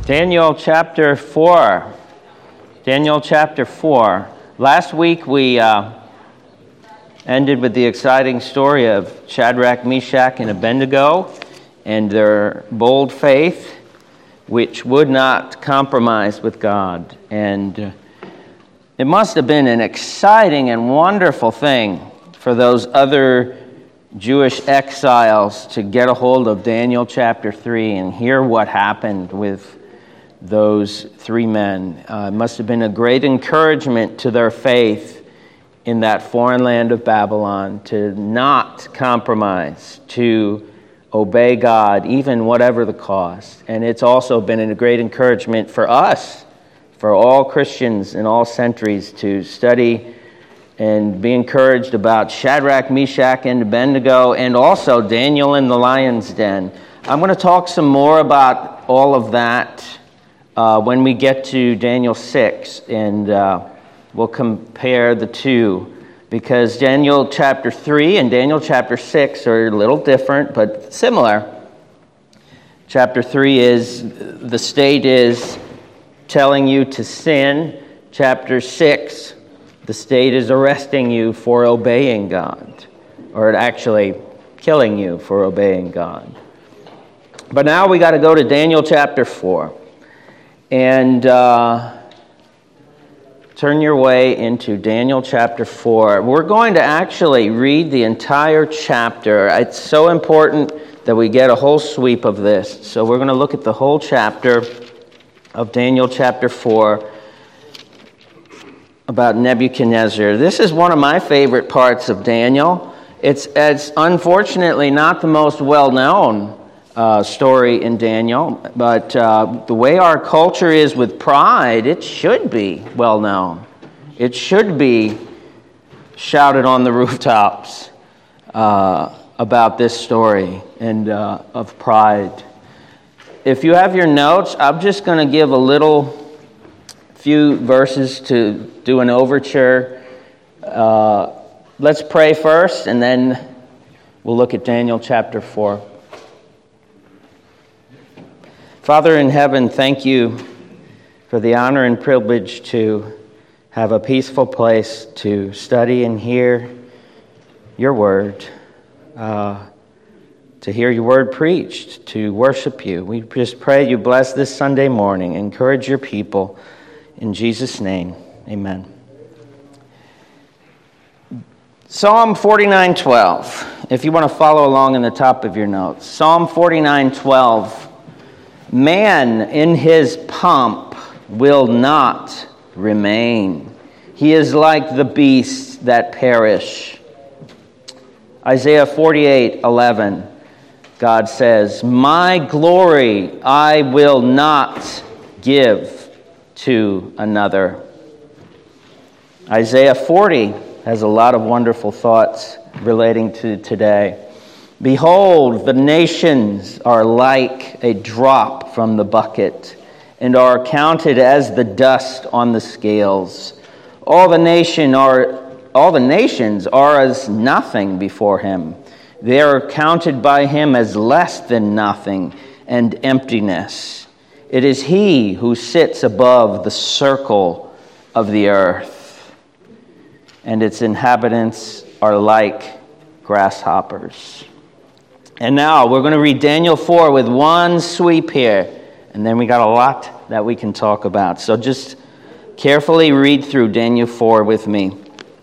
Daniel chapter 4. Daniel chapter 4. Last week we ended with the exciting story of Shadrach, Meshach, and Abednego and their bold faith, which would not compromise with God. And it must have been an exciting and wonderful thing for those other Jewish exiles to get a hold of Daniel chapter 3 and hear what happened with those three men. It must have been a great encouragement to their faith in that foreign land of Babylon to not compromise, to obey God, even whatever the cost. And it's also been a great encouragement for us, for all Christians in all centuries, to study and be encouraged about Shadrach, Meshach, and Abednego, and also Daniel in the lion's den. I'm going to talk some more about all of that when we get to Daniel 6, and we'll compare the two, because Daniel chapter 3 and Daniel chapter 6 are a little different, but similar. Chapter 3 is, the state is telling you to sin. Chapter 6, the state is arresting you for obeying God, or actually killing you for obeying God. But now we got to go to Daniel chapter 4. And turn your way into Daniel chapter 4. We're going to actually read the entire chapter. It's so important that we get a whole sweep of this. So we're going to look at the whole chapter of Daniel chapter 4 about Nebuchadnezzar. This is one of my favorite parts of Daniel. It's unfortunately not the most well-known story in Daniel, but the way our culture is with pride, it should be well known. It should be shouted on the rooftops about this story and of pride. If you have your notes, I'm just going to give a few verses to do an overture. Let's pray first, and then we'll look at Daniel chapter 4. Father in heaven, thank you for the honor and privilege to have a peaceful place to study and hear your word, to hear your word preached, to worship you. We just pray you bless this Sunday morning. Encourage your people. In Jesus' name, amen. Psalm 49:12. If you want to follow along in the top of your notes. Psalm 49:12. Man in his pomp will not remain. He is like the beasts that perish. Isaiah 48:11, God says, my glory I will not give to another. Isaiah 40 has a lot of wonderful thoughts relating to today. Behold, the nations are like a drop from the bucket, and are counted as the dust on the scales. All the nations are as nothing before him. They are counted by him as less than nothing and emptiness. It is he who sits above the circle of the earth, and its inhabitants are like grasshoppers. And now we're going to read Daniel 4 with one sweep here, and then we got a lot that we can talk about. So just carefully read through Daniel 4 with me.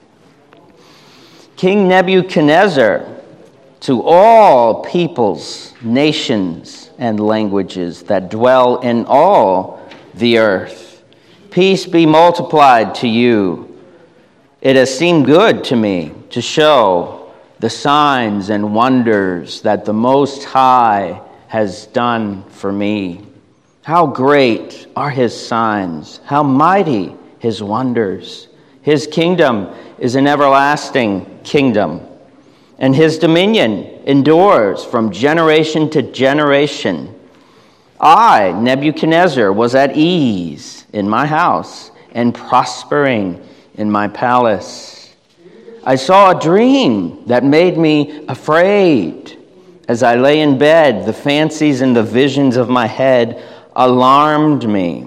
King Nebuchadnezzar, to all peoples, nations, and languages that dwell in all the earth, peace be multiplied to you. It has seemed good to me to show the signs and wonders that the Most High has done for me. How great are his signs, how mighty his wonders. His kingdom is an everlasting kingdom, and his dominion endures from generation to generation. I, Nebuchadnezzar, was at ease in my house and prospering in my palace. I saw a dream that made me afraid. As I lay in bed, the fancies and the visions of my head alarmed me.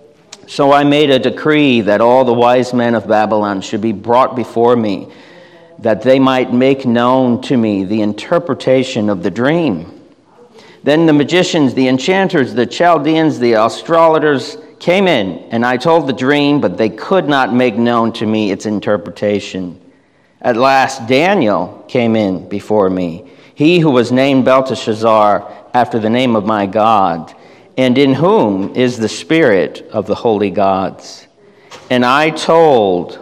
So I made a decree that all the wise men of Babylon should be brought before me, that they might make known to me the interpretation of the dream. Then the magicians, the enchanters, the Chaldeans, the astrologers came in, and I told the dream, but they could not make known to me its interpretation. At last Daniel came in before me, he who was named Belteshazzar, after the name of my God, and in whom is the spirit of the holy gods. And I told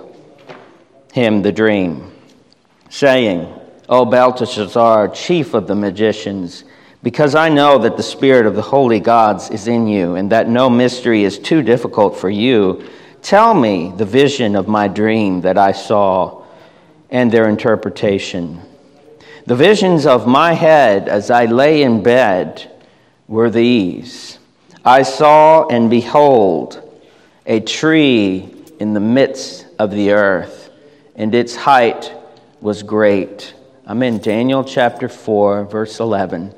him the dream, saying, O Belteshazzar, chief of the magicians, because I know that the spirit of the holy gods is in you, and that no mystery is too difficult for you, tell me the vision of my dream that I saw and their interpretation. The visions of my head as I lay in bed were these. I saw, and behold, a tree in the midst of the earth, and its height was great. I'm in Daniel chapter 4, verse 11.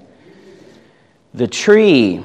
The tree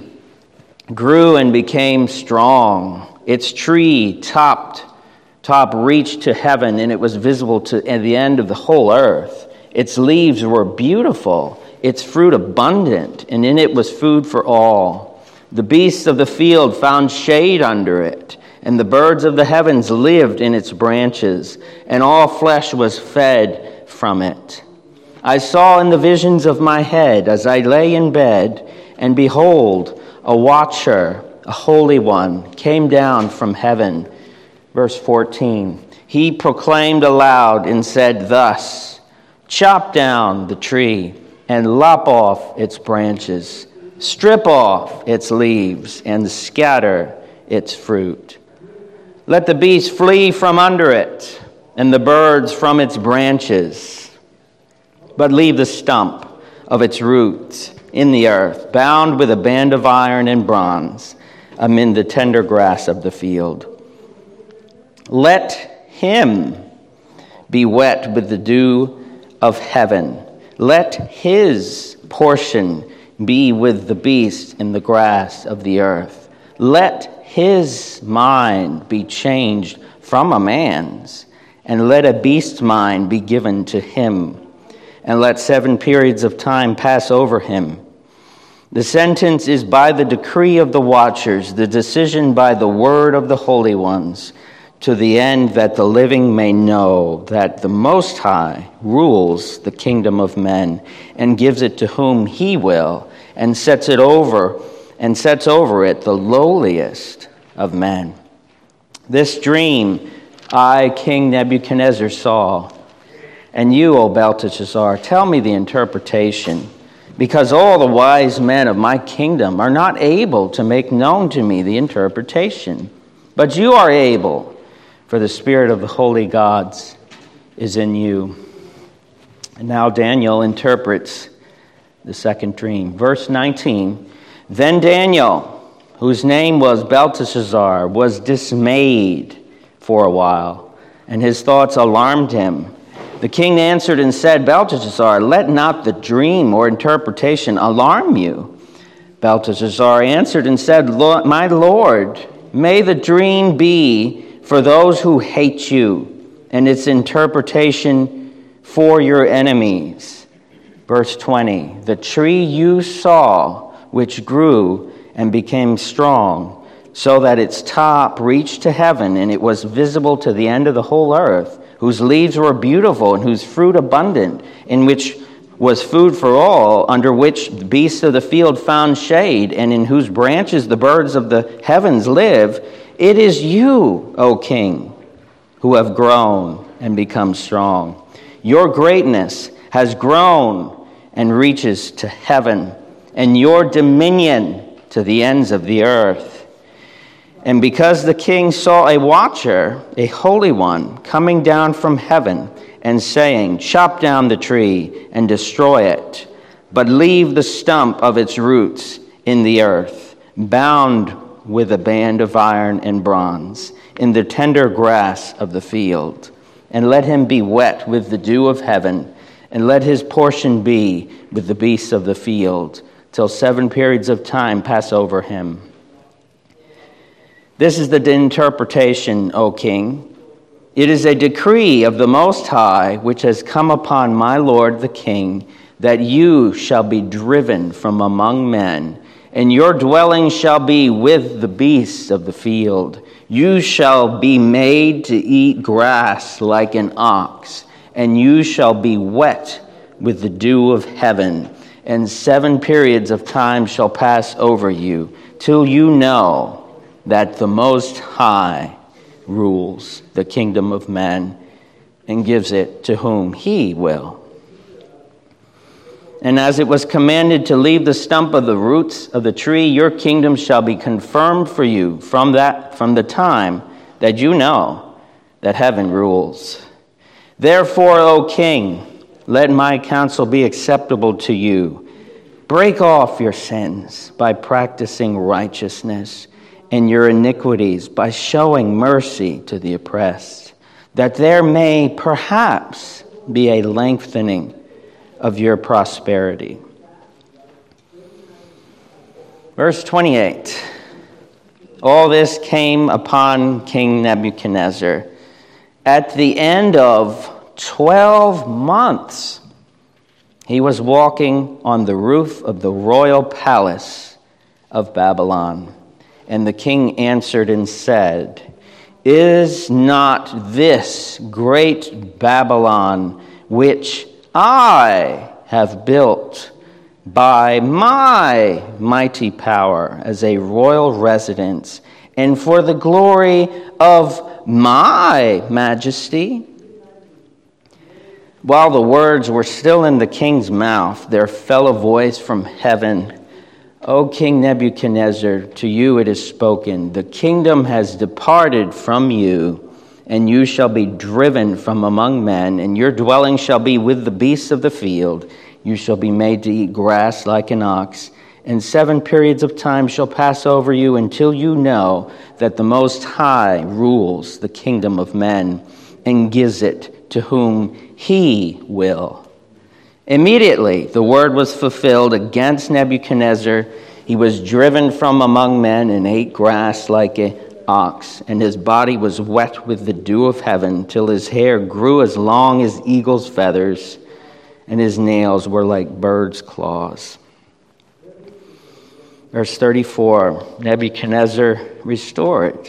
grew and became strong. Its tree top reached to heaven, and it was visible to the end of the whole earth. Its leaves were beautiful, its fruit abundant, and in it was food for all. The beasts of the field found shade under it, and the birds of the heavens lived in its branches, and all flesh was fed from it. I saw in the visions of my head as I lay in bed, and behold, a watcher, a holy one, came down from heaven. Verse 14, he proclaimed aloud and said thus, chop down the tree and lop off its branches, strip off its leaves and scatter its fruit. Let the beasts flee from under it and the birds from its branches, but leave the stump of its roots in the earth, bound with a band of iron and bronze amid the tender grass of the field. Let him be wet with the dew of heaven. Let his portion be with the beast in the grass of the earth. Let his mind be changed from a man's, and let a beast's mind be given to him. And let 7 periods of time pass over him. The sentence is by the decree of the watchers, the decision by the word of the holy ones, to the end that the living may know that the Most High rules the kingdom of men and gives it to whom he will, and sets over it the lowliest of men. This dream I, King Nebuchadnezzar, saw. And you, O Belteshazzar, tell me the interpretation, because all the wise men of my kingdom are not able to make known to me the interpretation. But you are able, for the spirit of the holy gods is in you. And now Daniel interprets the second dream. Verse 19, then Daniel, whose name was Belteshazzar, was dismayed for a while, and his thoughts alarmed him. The king answered and said, Belteshazzar, let not the dream or interpretation alarm you. Belteshazzar answered and said, my lord, may the dream be for those who hate you, and its interpretation for your enemies. Verse 20, the tree you saw, which grew and became strong, so that its top reached to heaven, and it was visible to the end of the whole earth, whose leaves were beautiful and whose fruit abundant, in which was food for all, under which the beasts of the field found shade, and in whose branches the birds of the heavens live. It is you, O king, who have grown and become strong. Your greatness has grown and reaches to heaven, and your dominion to the ends of the earth. And because the king saw a watcher, a holy one, coming down from heaven and saying, chop down the tree and destroy it, but leave the stump of its roots in the earth, bound with a band of iron and bronze, in the tender grass of the field. And let him be wet with the dew of heaven, and let his portion be with the beasts of the field, till 7 periods of time pass over him. This is the interpretation, O king. It is a decree of the Most High, which has come upon my lord the king, that you shall be driven from among men, and your dwelling shall be with the beasts of the field. You shall be made to eat grass like an ox, and you shall be wet with the dew of heaven, and 7 periods of time shall pass over you, till you know that the Most High rules the kingdom of men and gives it to whom he will. And as it was commanded to leave the stump of the roots of the tree, your kingdom shall be confirmed for you from the time that you know that heaven rules. Therefore, O king, let my counsel be acceptable to you. Break off your sins by practicing righteousness, and your iniquities by showing mercy to the oppressed, that there may perhaps be a lengthening of your prosperity. Verse 28. All this came upon King Nebuchadnezzar at the end of 12 months. He was walking on the roof of the royal palace of Babylon. And the king answered and said, Is not this great Babylon, which I have built by my mighty power as a royal residence, and for the glory of my majesty? While the words were still in the king's mouth, there fell a voice from heaven, O King Nebuchadnezzar, to you it is spoken, the kingdom has departed from you, and you shall be driven from among men, and your dwelling shall be with the beasts of the field. You shall be made to eat grass like an ox, and 7 periods of time shall pass over you until you know that the Most High rules the kingdom of men and gives it to whom he will. Immediately the word was fulfilled against Nebuchadnezzar. He was driven from among men and ate grass like an ox, and his body was wet with the dew of heaven, till his hair grew as long as eagle's feathers, and his nails were like birds' claws. Verse 34, Nebuchadnezzar restored.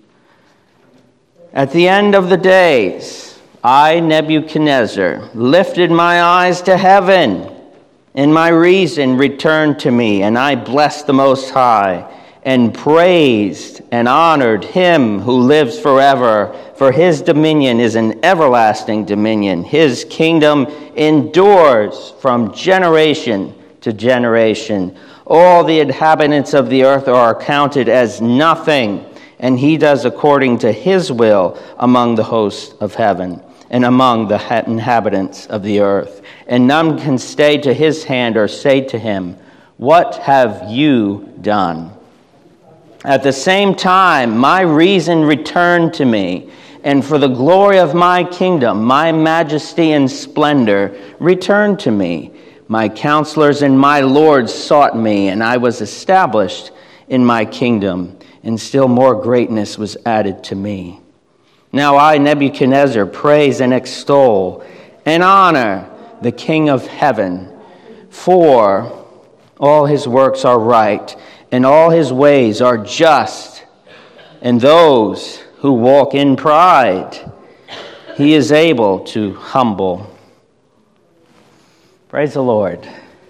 At the end of the days, I, Nebuchadnezzar, lifted my eyes to heaven, and my reason returned to me, and I blessed the Most High, and praised and honored him who lives forever, for his dominion is an everlasting dominion. His kingdom endures from generation to generation. All the inhabitants of the earth are counted as nothing, and he does according to his will among the hosts of heaven and among the inhabitants of the earth. And none can stay to his hand or say to him, What have you done? At the same time, my reason returned to me, and for the glory of my kingdom, my majesty and splendor returned to me. My counselors and my lords sought me, and I was established in my kingdom, and still more greatness was added to me. Now I, Nebuchadnezzar, praise and extol and honor the King of heaven, for all his works are right, and all his ways are just, and those who walk in pride he is able to humble. Praise the Lord.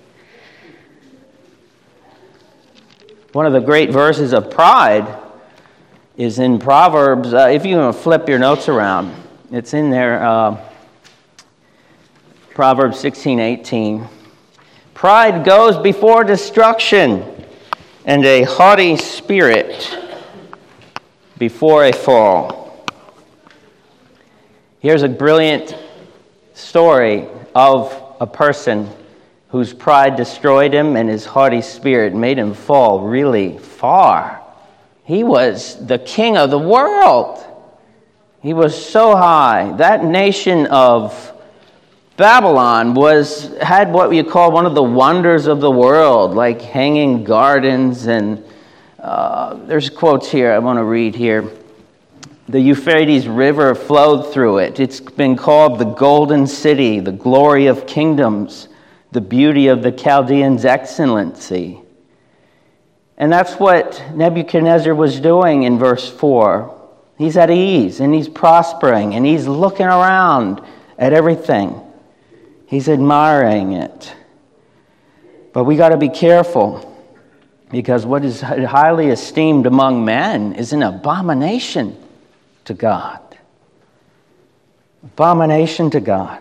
One of the great verses of pride is in Proverbs. If you want to flip your notes around, it's in there. Proverbs 16:18. Pride goes before destruction, and a haughty spirit before a fall. Here's a brilliant story of a person whose pride destroyed him and his haughty spirit made him fall really far. He was the king of the world. He was so high. That nation of Babylon had what you call one of the wonders of the world, like hanging gardens and There's quotes here I want to read here. The Euphrates River flowed through it. It's been called the Golden City, the glory of kingdoms, the beauty of the Chaldeans' excellency. And that's what Nebuchadnezzar was doing in verse 4. He's at ease, and he's prospering, and he's looking around at everything. He's admiring it. But we got to be careful, because what is highly esteemed among men is an abomination to God. Abomination to God.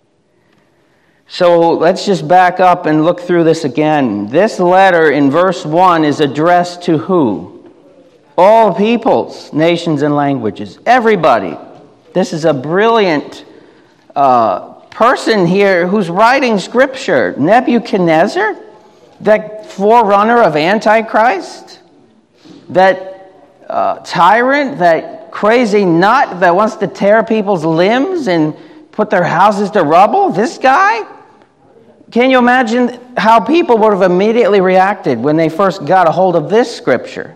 So let's just back up and look through this again. This letter in verse 1 is addressed to who? All peoples, nations, and languages. Everybody. This is a brilliant person here who's writing Scripture. Nebuchadnezzar, that forerunner of Antichrist, that tyrant, that crazy nut that wants to tear people's limbs and put their houses to rubble. This guy? Can you imagine how people would have immediately reacted when they first got a hold of this Scripture?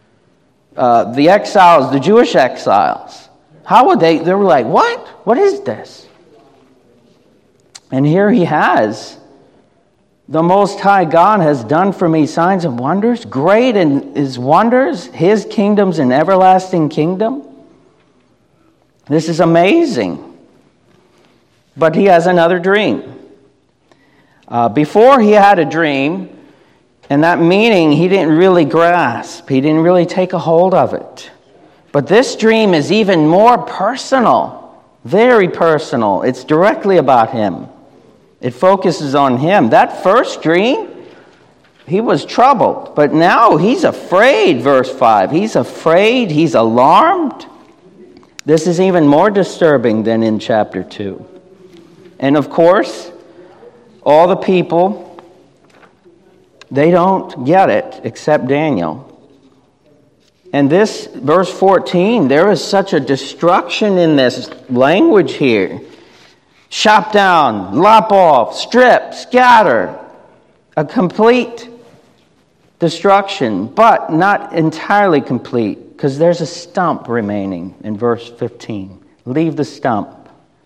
The exiles, the Jewish exiles. How would they? They were like, what? What is this? And here he has, the Most High God has done for me signs and wonders. Great in his wonders, his kingdom's an everlasting kingdom. This is amazing. But he has another dream. Before he had a dream, and that meaning he didn't really grasp. He didn't really take a hold of it. But this dream is even more personal, very personal. It's directly about him. It focuses on him. That first dream, he was troubled. But now he's afraid, verse 5. He's afraid, he's alarmed. This is even more disturbing than in chapter 2. And of course, all the people, they don't get it except Daniel. And this, verse 14, there is such a destruction in this language here. Chop down, lop off, strip, scatter. A complete destruction, but not entirely complete, because there's a stump remaining in verse 15. Leave the stump.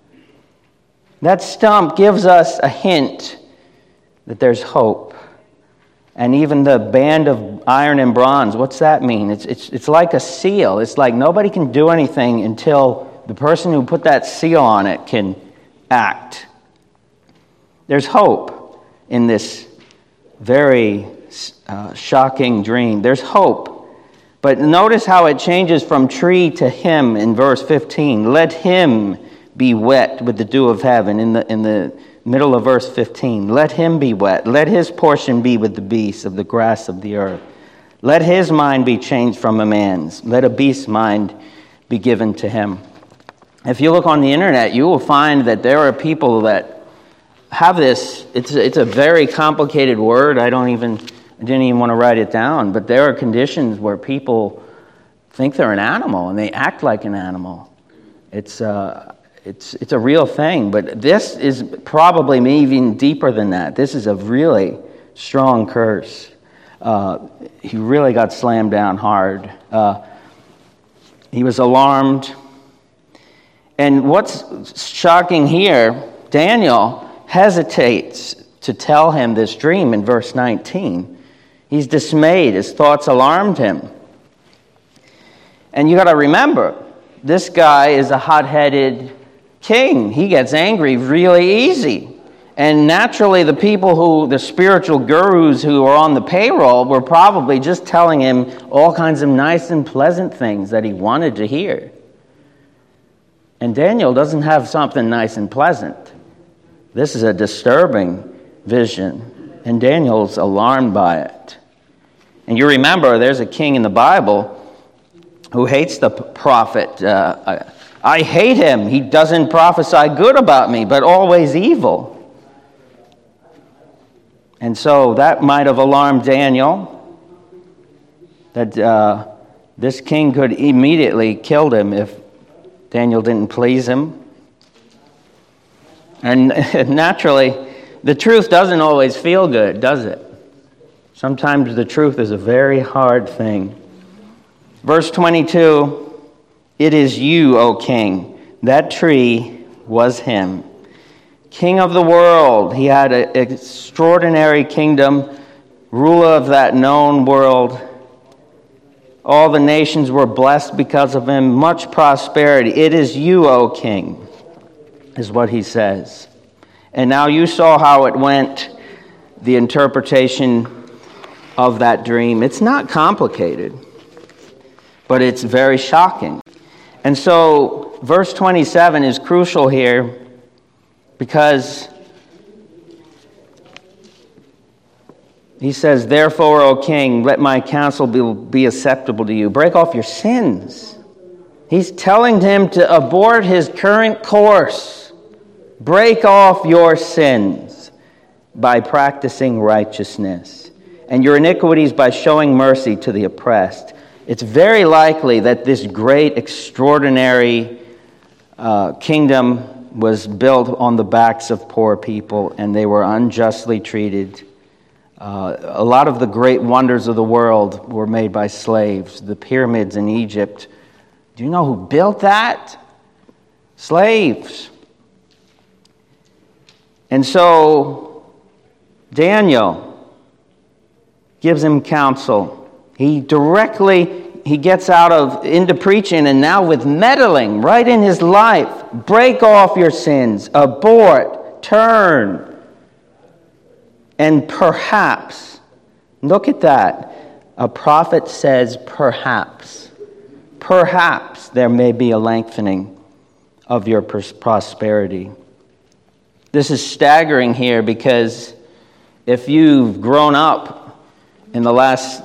That stump gives us a hint that there's hope. And even the band of iron and bronze, what's that mean? It's like a seal. It's like nobody can do anything until the person who put that seal on it can act. There's hope in this very shocking dream. There's hope. But notice how it changes from tree to him in verse 15. Let him be wet with the dew of heaven in the middle of verse 15. Let him be wet. Let his portion be with the beasts of the grass of the earth. Let his mind be changed from a man's. Let a beast's mind be given to him. If you look on the internet, you will find that there are people that have this. It's a very complicated word. I didn't even want to write it down. But there are conditions where people think they're an animal and they act like an animal. It's a real thing, but this is probably even deeper than that. This is a really strong curse. He really got slammed down hard. He was alarmed. And what's shocking here, Daniel hesitates to tell him this dream in verse 19. He's dismayed. His thoughts alarmed him. And you got to remember, this guy is a hot-headed king. He gets angry really easy. And naturally, the spiritual gurus who are on the payroll were probably just telling him all kinds of nice and pleasant things that he wanted to hear. And Daniel doesn't have something nice and pleasant. This is a disturbing vision. And Daniel's alarmed by it. And you remember, there's a king in the Bible who hates the prophet. I hate him. He doesn't prophesy good about me, but always evil. And so that might have alarmed Daniel, that this king could immediately kill him if Daniel didn't please him. And naturally, the truth doesn't always feel good, does it? Sometimes the truth is a very hard thing. Verse 22, it is you, O king. That tree was him. King of the world. He had an extraordinary kingdom, ruler of that known world. All the nations were blessed because of him. Much prosperity. It is you, O king, is what he says. And now you saw how it went, the interpretation of that dream. It's not complicated, but it's very shocking. And so verse 27 is crucial here because he says, therefore, O king, let my counsel be acceptable to you. Break off your sins. He's telling him to abort his current course. Break off your sins by practicing righteousness, and your iniquities by showing mercy to the oppressed. It's very likely that this great, extraordinary kingdom was built on the backs of poor people, and they were unjustly treated. A lot of the great wonders of the world were made by slaves. The pyramids in Egypt. Do you know who built that? Slaves. And so Daniel gives him counsel. He gets into preaching, and now with meddling right in his life. Break off your sins, abort, turn, and perhaps, look at that. A prophet says perhaps there may be a lengthening of your prosperity. This is staggering here because if you've grown up in the last,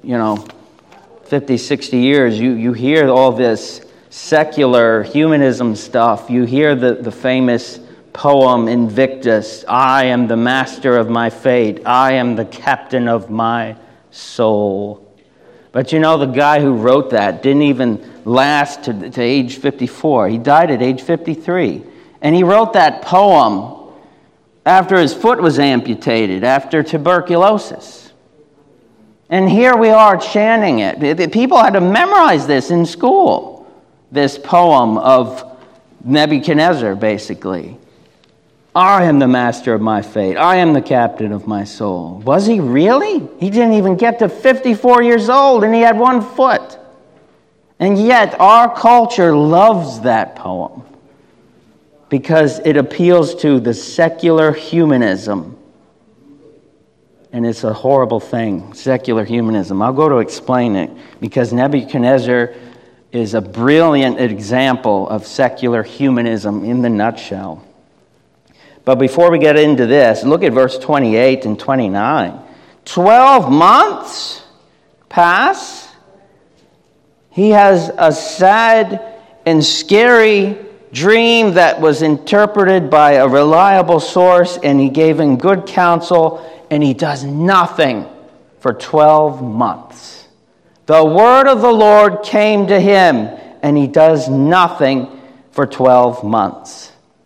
50, 60 years, you hear all this secular humanism stuff. You hear the famous poem Invictus, I am the master of my fate. I am the captain of my soul. But the guy who wrote that didn't even last to age 54. He died at age 53. And he wrote that poem after his foot was amputated, after tuberculosis. And here we are chanting it. People had to memorize this in school, this poem of Nebuchadnezzar, basically. I am the master of my fate. I am the captain of my soul. Was he really? He didn't even get to 54 years old, and he had one foot. And yet, our culture loves that poem because it appeals to the secular humanism. And it's a horrible thing, secular humanism. I'll go to explain it because Nebuchadnezzar is a brilliant example of secular humanism in the nutshell. But before we get into this, look at verse 28 and 29. 12 months pass. He has a sad and scary dream that was interpreted by a reliable source, and he gave him good counsel, and he does nothing for 12 months. The word of the Lord came to him, and he does nothing for 12 months.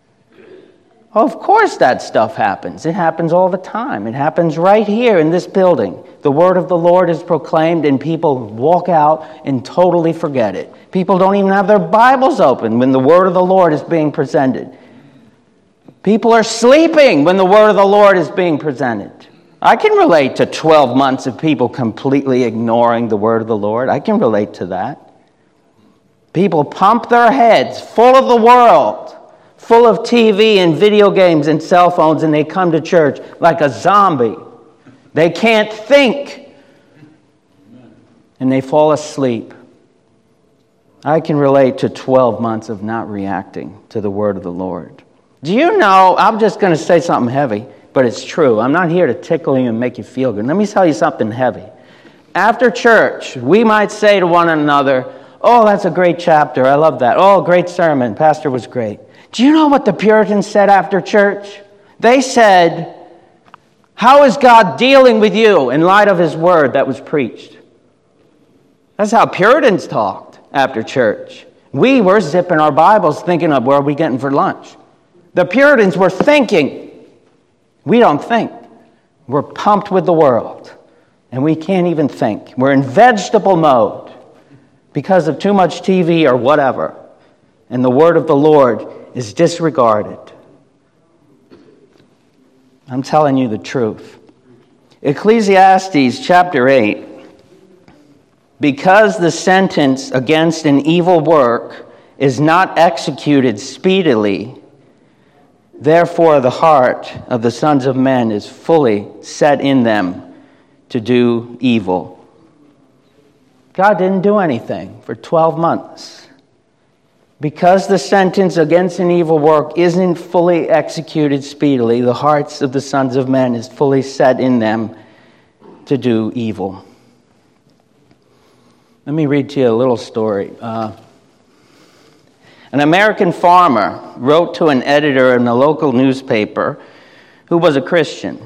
Of course that stuff happens. It happens all the time. It happens right here in this building. The word of the Lord is proclaimed, and people walk out and totally forget it. People don't even have their Bibles open when the word of the Lord is being presented. People are sleeping when the word of the Lord is being presented. I can relate to 12 months of people completely ignoring the word of the Lord. I can relate to that. People pump their heads full of the world, full of TV and video games and cell phones, and they come to church like a zombie. They can't think. And they fall asleep. I can relate to 12 months of not reacting to the word of the Lord. Do you know, I'm just going to say something heavy, but it's true. I'm not here to tickle you and make you feel good. Let me tell you something heavy. After church, we might say to one another, oh, that's a great chapter. I love that. Oh, great sermon. Pastor was great. Do you know what the Puritans said after church? They said, how is God dealing with you in light of his word that was preached? That's how Puritans talked after church. We were zipping our Bibles thinking of where are we getting for lunch. The Puritans were thinking. We don't think. We're pumped with the world. and we can't even think. We're in vegetable mode because of too much TV or whatever, and the word of the Lord is disregarded. I'm telling you the truth. Ecclesiastes chapter 8, because the sentence against an evil work is not executed speedily, therefore the heart of the sons of men is fully set in them to do evil. God didn't do anything for 12 months. Because the sentence against an evil work isn't fully executed speedily, the hearts of the sons of men is fully set in them to do evil. Let me read to you a little story. An American farmer wrote to an editor in a local newspaper who was a Christian.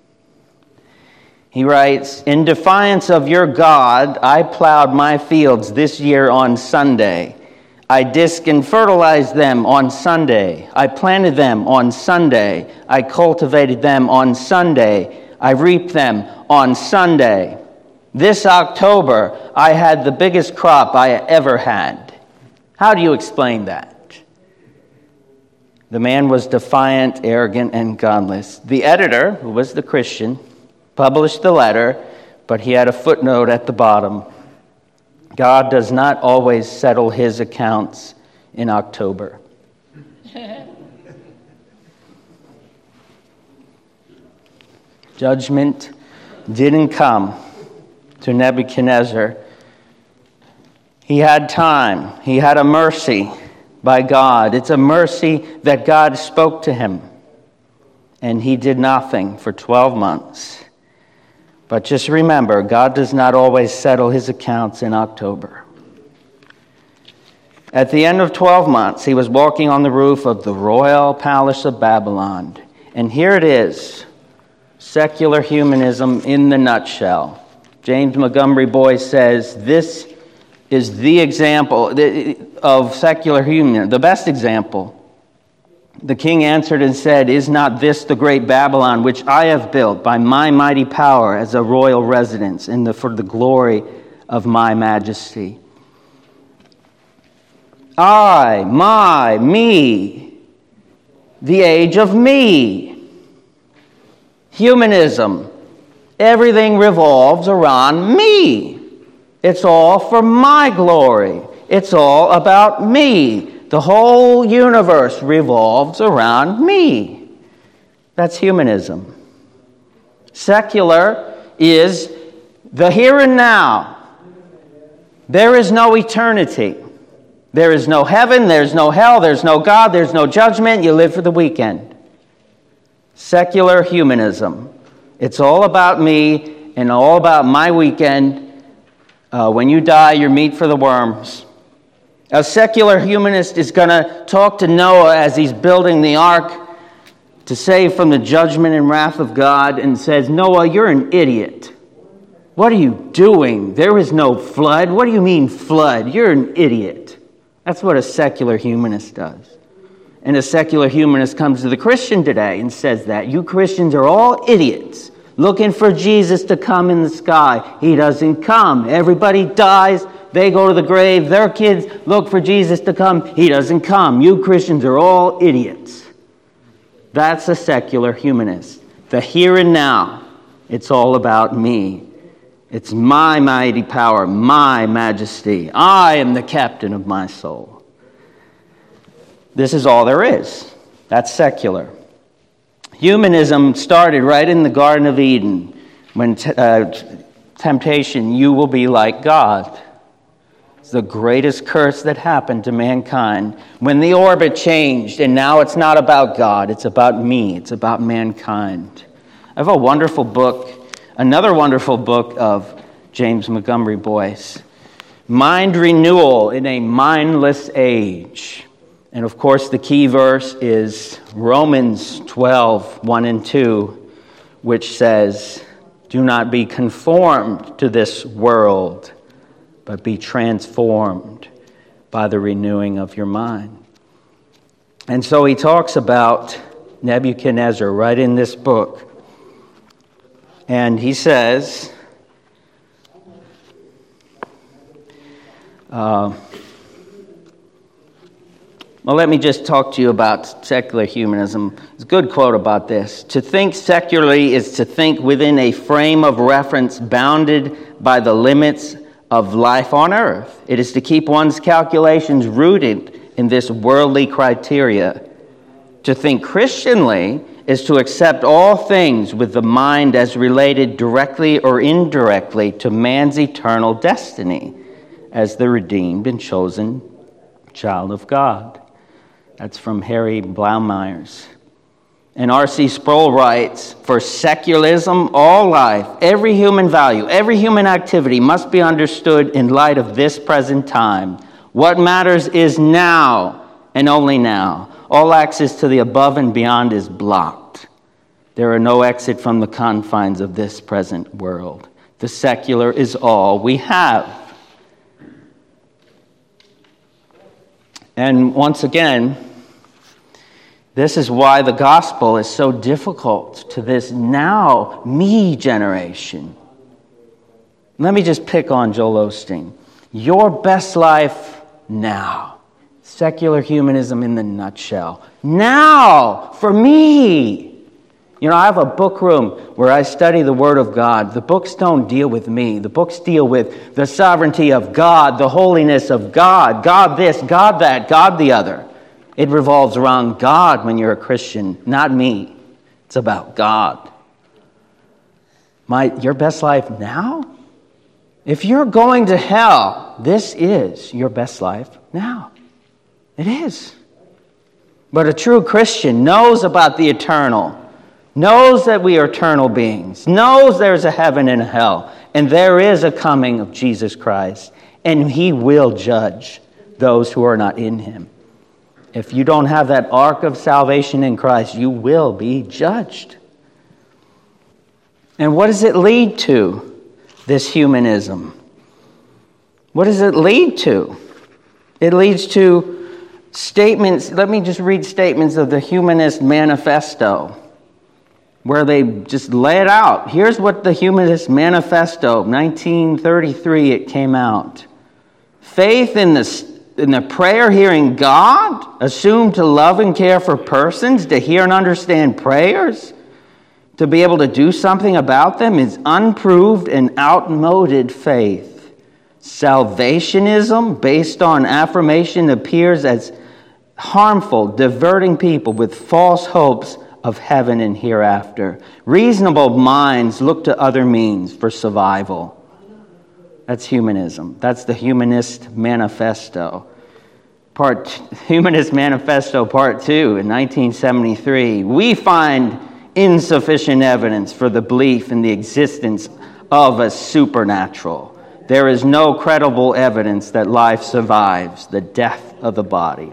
He writes, "In defiance of your God, I plowed my fields this year on Sunday. I disked and fertilized them on Sunday. I planted them on Sunday. I cultivated them on Sunday. I reaped them on Sunday. This October, I had the biggest crop I ever had." How do you explain that? The man was defiant, arrogant, and godless. The editor, who was the Christian, published the letter, but he had a footnote at the bottom. God does not always settle his accounts in October. Judgment didn't come to Nebuchadnezzar. He had time. He had a mercy by God. It's a mercy that God spoke to him. And he did nothing for 12 months. But just remember, God does not always settle his accounts in October. At the end of 12 months, he was walking on the roof of the royal palace of Babylon. And here it is, secular humanism in the nutshell. James Montgomery Boyce says, this is the example of secular humanism, the best example. The king answered and said, "Is not this the great Babylon, which I have built by my mighty power as a royal residence for the glory of my majesty? I, my, me, the age of me." Humanism. Everything revolves around me. It's all for my glory. It's all about me. The whole universe revolves around me. That's humanism. Secular is the here and now. There is no eternity. There is no heaven, there's no hell, there's no God, there's no judgment. You live for the weekend. Secular humanism. It's all about me and all about my weekend. When you die, you're meat for the worms. A secular humanist is going to talk to Noah as he's building the ark to save from the judgment and wrath of God, and says, "Noah, you're an idiot. What are you doing? There is no flood. What do you mean flood? You're an idiot." That's what a secular humanist does. And a secular humanist comes to the Christian today and says that. "You Christians are all idiots, looking for Jesus to come in the sky. He doesn't come. Everybody dies. They go to the grave. Their kids look for Jesus to come. He doesn't come. You Christians are all idiots." That's a secular humanist. The here and now. It's all about me. It's my mighty power, my majesty. I am the captain of my soul. This is all there is. That's secular. Humanism started right in the Garden of Eden when temptation, "You will be like God." It's the greatest curse that happened to mankind. When the orbit changed, and now it's not about God, it's about me, it's about mankind. I have a wonderful book, another wonderful book of James Montgomery Boyce, Mind Renewal in a Mindless Age. And of course, the key verse is Romans 12, 1 and 2, which says, "Do not be conformed to this world, but be transformed by the renewing of your mind." And so he talks about Nebuchadnezzar right in this book. And he says, Well, let me just talk to you about secular humanism. There's a good quote about this. To think secularly is to think within a frame of reference bounded by the limits of life on earth. It is to keep one's calculations rooted in this worldly criteria. To think Christianly is to accept all things with the mind as related directly or indirectly to man's eternal destiny as the redeemed and chosen child of God. That's from Harry Blaumeyers. And R.C. Sproul writes, for secularism, all life, every human value, every human activity must be understood in light of this present time. What matters is now and only now. All access to the above and beyond is blocked. There are no exit from the confines of this present world. The secular is all we have. And once again, this is why the gospel is so difficult to this now me generation. Let me just pick on Joel Osteen. Your best life now. Secular humanism in the nutshell. Now, for me. You know, I have a book room where I study the Word of God. The books don't deal with me. The books deal with the sovereignty of God, the holiness of God, God this, God that, God the other. It revolves around God when you're a Christian, not me. It's about God. Your best life now? If you're going to hell, this is your best life now. It is. But a true Christian knows about the eternal, knows that we are eternal beings, knows there's a heaven and a hell, and there is a coming of Jesus Christ, and he will judge those who are not in him. If you don't have that ark of salvation in Christ, you will be judged. And what does it lead to, this humanism? What does it lead to? It leads to statements. Let me just read statements of the Humanist Manifesto, where they just lay it out. Here's what the Humanist Manifesto, 1933, it came out. Faith in the prayer-hearing God, assumed to love and care for persons, to hear and understand prayers, to be able to do something about them, is unproved and outmoded faith. Salvationism, based on affirmation, appears as harmful, diverting people with false hopes of heaven and hereafter. Reasonable minds look to other means for survival. That's humanism. That's the Humanist Manifesto. Humanist Manifesto Part 2 in 1973. We find insufficient evidence for the belief in the existence of a supernatural. There is no credible evidence that life survives the death of the body.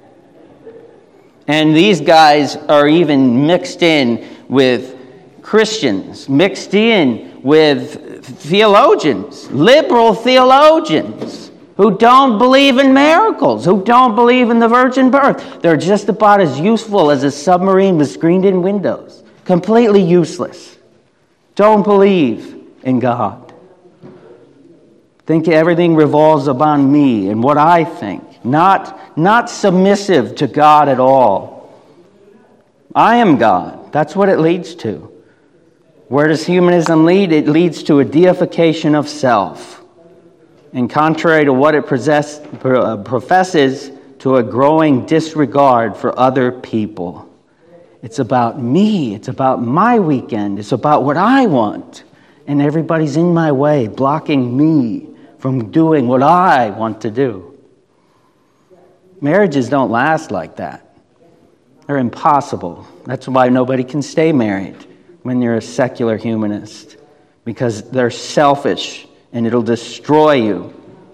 And these guys are even mixed in with Christians, mixed in with theologians, liberal theologians, who don't believe in miracles, who don't believe in the virgin birth. They're just about as useful as a submarine with screened-in windows. Completely useless. Don't believe in God. Think everything revolves upon me and what I think. Not submissive to God at all. I am God. That's what it leads to. Where does humanism lead? It leads to a deification of self. And contrary to what it professes, to a growing disregard for other people. It's about me. It's about my weekend. It's about what I want. And everybody's in my way, blocking me from doing what I want to do. Marriages don't last like that. They're impossible. That's why nobody can stay married when you're a secular humanist, because they're selfish and it'll destroy you.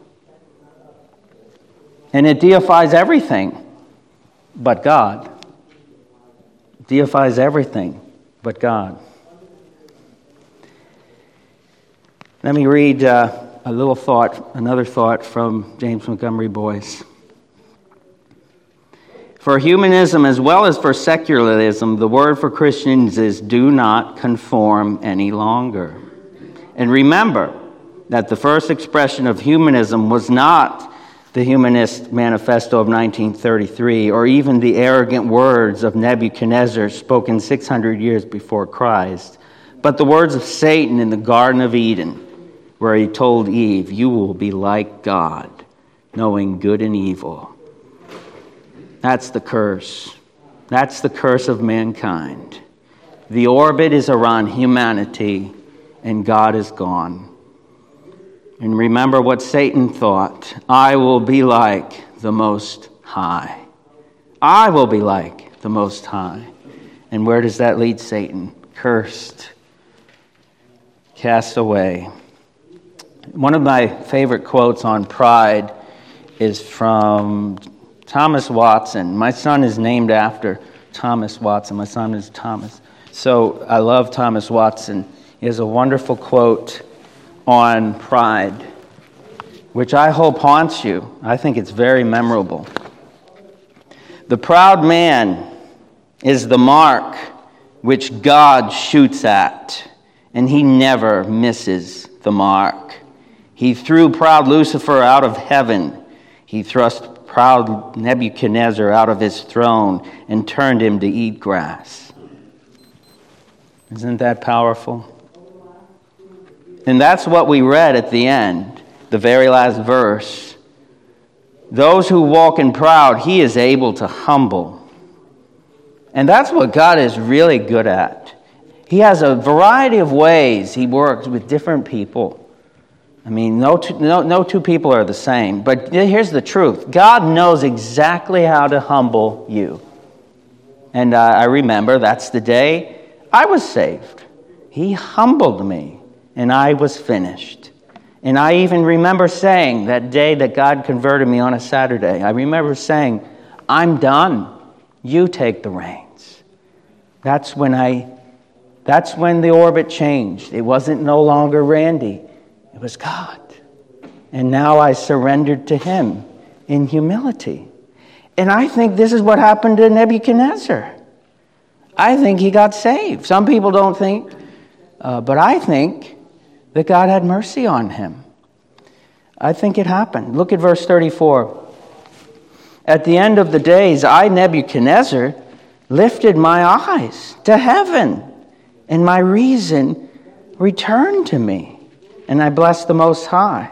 And it deifies everything but God. It deifies everything but God. Let me read another thought from James Montgomery Boyce. For humanism as well as for secularism, the word for Christians is do not conform any longer. And remember, that the first expression of humanism was not the Humanist Manifesto of 1933, or even the arrogant words of Nebuchadnezzar spoken 600 years before Christ, but the words of Satan in the Garden of Eden, where he told Eve, "You will be like God, knowing good and evil." That's the curse. That's the curse of mankind. The orbit is around humanity, and God is gone. And remember what Satan thought. I will be like the Most High. I will be like the Most High. And where does that lead Satan? Cursed. Cast away. One of my favorite quotes on pride is from Thomas Watson. My son is named after Thomas Watson. My son is Thomas. So I love Thomas Watson. He has a wonderful quote on pride, which I hope haunts you. I think it's very memorable. The proud man is the mark which God shoots at, and he never misses the mark. He threw proud Lucifer out of heaven. He thrust proud Nebuchadnezzar out of his throne and turned him to eat grass. Isn't that powerful? And that's what we read at the end, the very last verse. Those who walk in proud, he is able to humble. And that's what God is really good at. He has a variety of ways he works with different people. I mean, no two people are the same. But here's the truth. God knows exactly how to humble you. And I remember that's the day I was saved. He humbled me. And I was finished. And I even remember saying that day that God converted me on a Saturday, I remember saying, I'm done. You take the reins. That's when the orbit changed. It wasn't no longer Randy. It was God. And now I surrendered to him in humility. And I think this is what happened to Nebuchadnezzar. I think he got saved. Some people don't think, but I think that God had mercy on him. I think it happened. Look at verse 34. At the end of the days, I, Nebuchadnezzar, lifted my eyes to heaven, and my reason returned to me, and I blessed the Most High.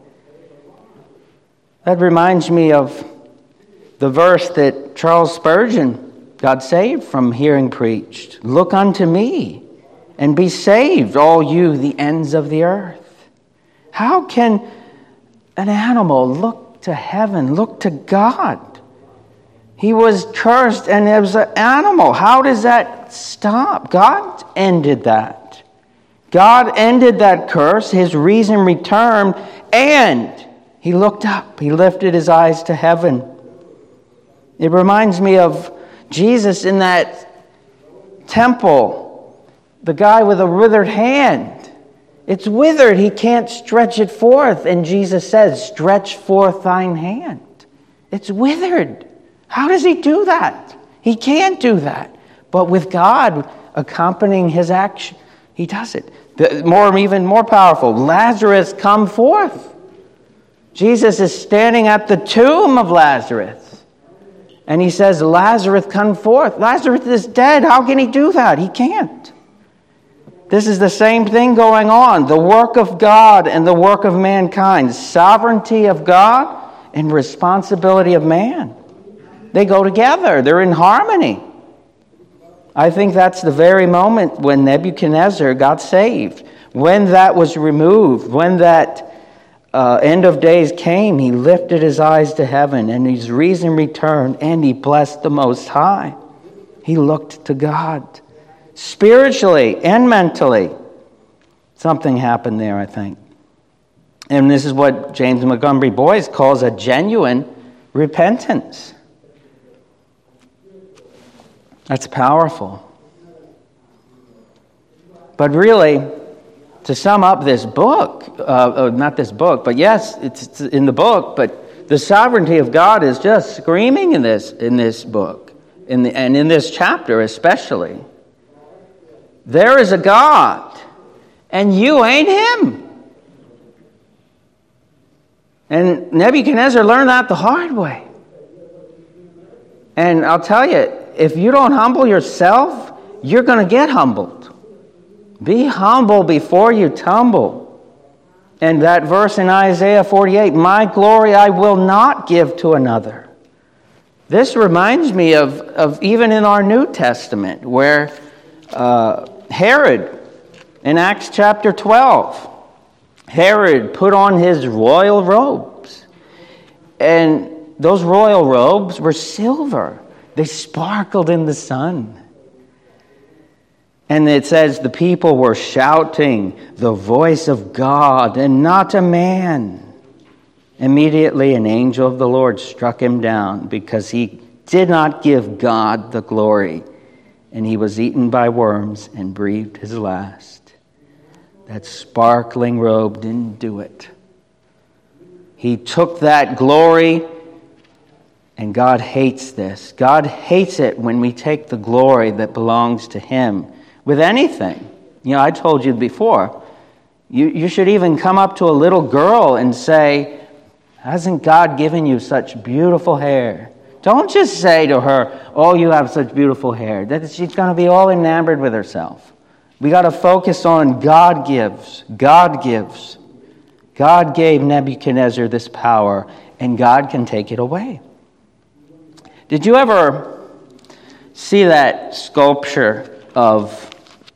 That reminds me of the verse that Charles Spurgeon got saved from hearing preached. Look unto me, and be saved, all you, the ends of the earth. How can an animal look to heaven, look to God? He was cursed and it was an animal. How does that stop? God ended that. God ended that curse. His reason returned, and he looked up. He lifted his eyes to heaven. It reminds me of Jesus in that temple. The guy with a withered hand. It's withered. He can't stretch it forth. And Jesus says, stretch forth thine hand. It's withered. How does he do that? He can't do that. But with God accompanying his action, he does it. Even more powerful, Lazarus, come forth. Jesus is standing at the tomb of Lazarus. And he says, Lazarus, come forth. Lazarus is dead. How can he do that? He can't. This is the same thing going on. The work of God and the work of mankind. Sovereignty of God and responsibility of man. They go together. They're in harmony. I think that's the very moment when Nebuchadnezzar got saved. When that was removed, when that end of days came, he lifted his eyes to heaven, and his reason returned, and he blessed the Most High. He looked to God. Spiritually and mentally, something happened there, I think. And this is what James Montgomery Boyce calls a genuine repentance. That's powerful. But really, to sum up this book, not this book, but yes, it's in the book, but the sovereignty of God is just screaming in this book, and in this chapter especially. There is a God, and you ain't him. And Nebuchadnezzar learned that the hard way. And I'll tell you, if you don't humble yourself, you're going to get humbled. Be humble before you tumble. And that verse in Isaiah 48, my glory I will not give to another. This reminds me of even in our New Testament, where Herod, in Acts chapter 12, Herod put on his royal robes. And those royal robes were silver. They sparkled in the sun. And it says the people were shouting the voice of God and not a man. Immediately an angel of the Lord struck him down because he did not give God the glory. And he was eaten by worms and breathed his last. That sparkling robe didn't do it. He took that glory, and God hates this. God hates it when we take the glory that belongs to Him with anything. You know, I told you before, you should even come up to a little girl and say, hasn't God given you such beautiful hair? Don't just say to her, oh, you have such beautiful hair. She's going to be all enamored with herself. We got to focus on God gives. God gives. God gave Nebuchadnezzar this power, and God can take it away. Did you ever see that sculpture of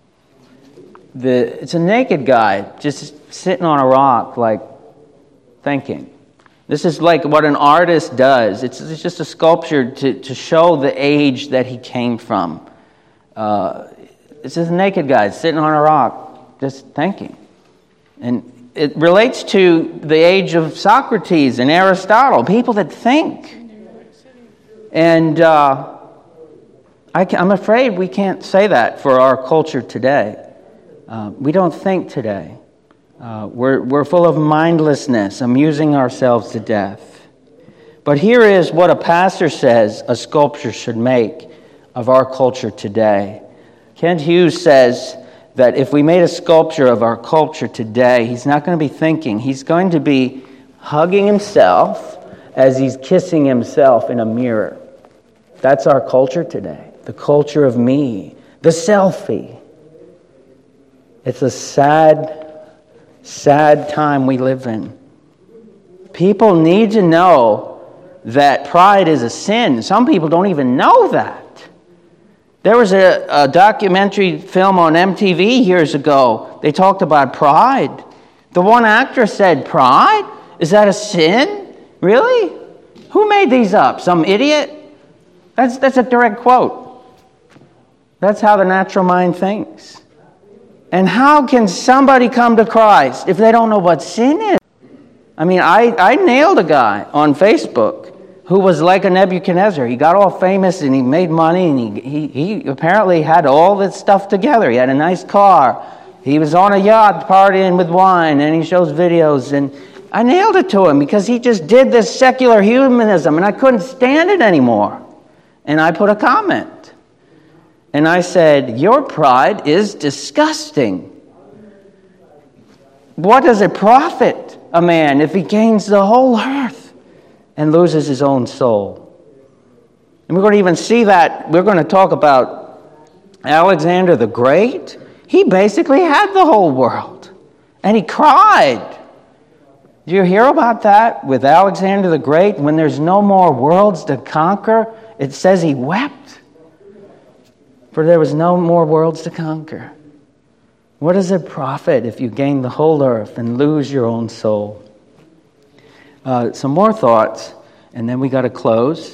it's a naked guy just sitting on a rock, like thinking? This is like what an artist does. It's just a sculpture to show the age that he came from. It's just a naked guy sitting on a rock, just thinking. And it relates to the age of Socrates and Aristotle, people that think. And I'm afraid we can't say that for our culture today. We don't think today. We're full of mindlessness, amusing ourselves to death. But here is what a pastor says a sculpture should make of our culture today. Kent Hughes says that if we made a sculpture of our culture today, he's not going to be thinking. He's going to be hugging himself as he's kissing himself in a mirror. That's our culture today. The culture of me. The selfie. It's a sad, sad time we live in. People need to know that pride is a sin. Some people don't even know that. There was a documentary film on MTV years ago. They talked about pride. The one actor said, pride? Is that a sin? Really? Who made these up? Some idiot? That's a direct quote. That's how the natural mind thinks. And how can somebody come to Christ if they don't know what sin is? I mean, I nailed a guy on Facebook who was like a Nebuchadnezzar. He got all famous and he made money, and he apparently had all this stuff together. He had a nice car. He was on a yacht partying with wine, and he shows videos. And I nailed it to him because he just did this secular humanism, and I couldn't stand it anymore. And I put a comment. And I said, your pride is disgusting. What does it profit a man if he gains the whole earth and loses his own soul? And we're going to even see that. We're going to talk about Alexander the Great. He basically had the whole world. And he cried. Do you hear about that with Alexander the Great? When there's no more worlds to conquer, it says he wept. For there was no more worlds to conquer. What does it profit if you gain the whole earth and lose your own soul? Some more thoughts, and then we got to close.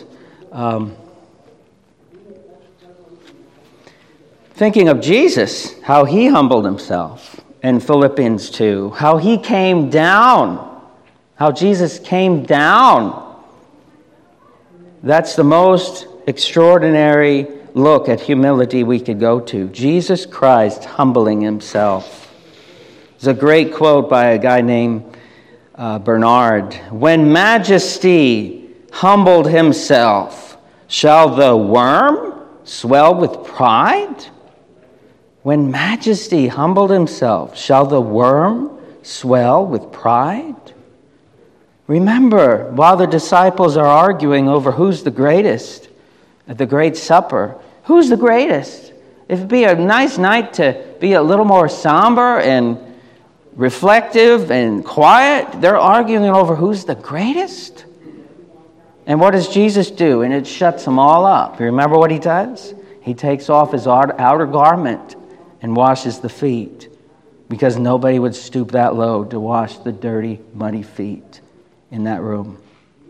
Thinking of Jesus, how he humbled himself in Philippians 2, how he came down, how Jesus came down. That's the most extraordinary look at humility we could go to. Jesus Christ humbling himself. There's a great quote by a guy named Bernard. When majesty humbled himself, shall the worm swell with pride? When majesty humbled himself, shall the worm swell with pride? Remember, while the disciples are arguing over who's the greatest at the Great Supper, who's the greatest? It'd be a nice night to be a little more somber and reflective and quiet. They're arguing over who's the greatest. And what does Jesus do? And it shuts them all up. You remember what he does? He takes off his outer garment and washes the feet, because nobody would stoop that low to wash the dirty, muddy feet in that room.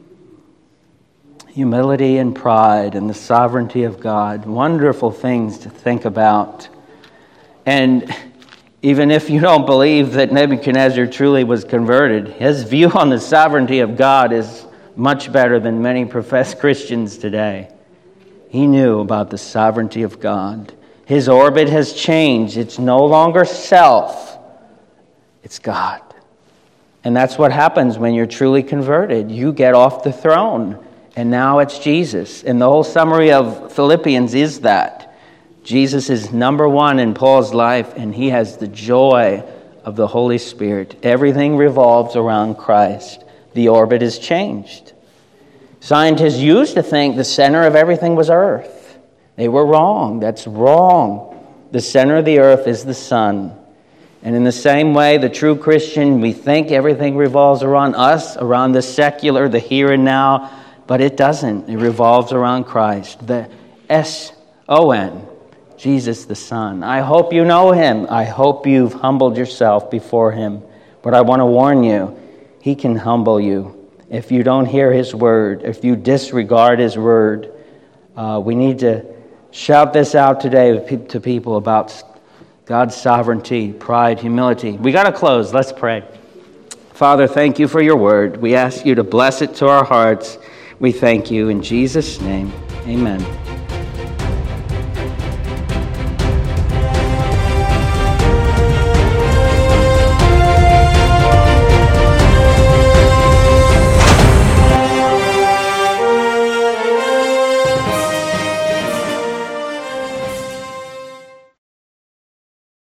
Humility and pride and the sovereignty of God. Wonderful things to think about. And even if you don't believe that Nebuchadnezzar truly was converted, his view on the sovereignty of God is much better than many professed Christians today. He knew about the sovereignty of God. His orbit has changed. It's no longer self. It's God. And that's what happens when you're truly converted. You get off the throne, and now it's Jesus. And the whole summary of Philippians is that. Jesus is number one in Paul's life, and he has the joy of the Holy Spirit. Everything revolves around Christ. The orbit is changed. Scientists used to think the center of everything was Earth. They were wrong. That's wrong. The center of the earth is the sun. And in the same way, the true Christian, we think everything revolves around us, around the secular, the here and now, but it doesn't. It revolves around Christ, the S-O-N, Jesus the Son. I hope you know him. I hope you've humbled yourself before him. But I want to warn you, he can humble you if you don't hear his word, if you disregard his word. We need to shout this out today to people about God's sovereignty, pride, humility. We got to close. Let's pray. Father, thank you for your word. We ask you to bless it to our hearts. We thank you in Jesus' name. Amen.